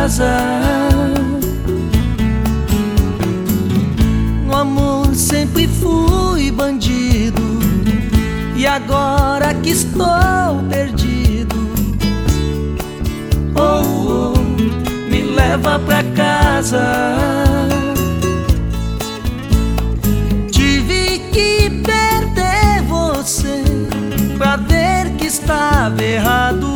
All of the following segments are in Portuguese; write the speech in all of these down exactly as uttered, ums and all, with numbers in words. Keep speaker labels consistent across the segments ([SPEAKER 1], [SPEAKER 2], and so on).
[SPEAKER 1] casa. No amor sempre fui bandido, e agora que estou perdido, oh, oh, me leva pra casa. Tive que perder você pra ver que estava errado.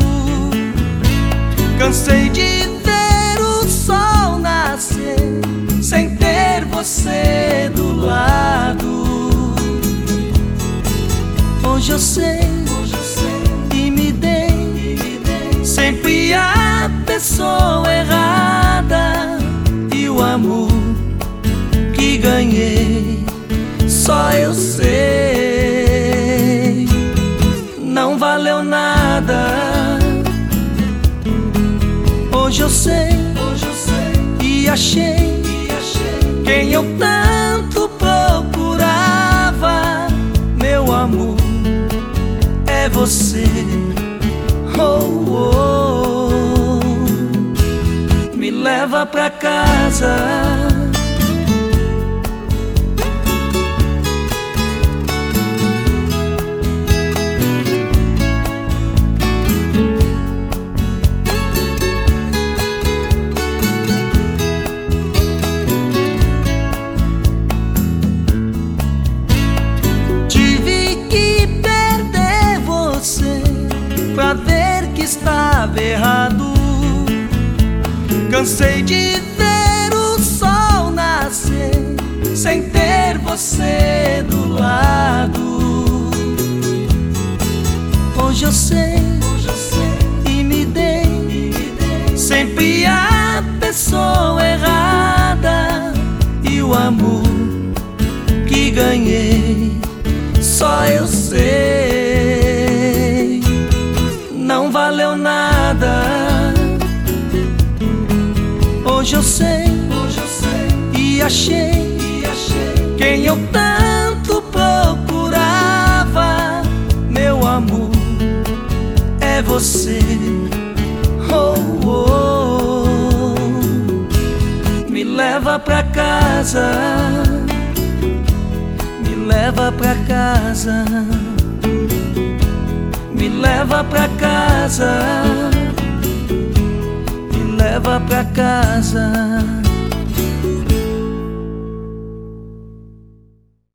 [SPEAKER 1] Cansei de ver o sol nascer sem ter você do lado. Hoje eu sei, hoje eu sei e me dei, e me dei sempre a pessoa errada, e o amor que ganhei só eu sei. Não valeu nada. Hoje eu sei, hoje eu sei e achei, e achei quem eu tanto procurava. Meu amor é você, oh, oh. Me leva pra casa. Pra ver que estava errado. Cansei de ver o sol nascer sem ter você do lado. Hoje eu sei, hoje eu sei e me dei, e me dei sempre a pessoa errada, e o amor que ganhei só eu sei. Não valeu nada. Hoje eu sei, hoje eu sei e achei, e achei quem eu tanto procurava. Meu amor é você, oh, oh. Me leva pra casa, me leva pra casa. Me leva pra casa, me leva pra casa.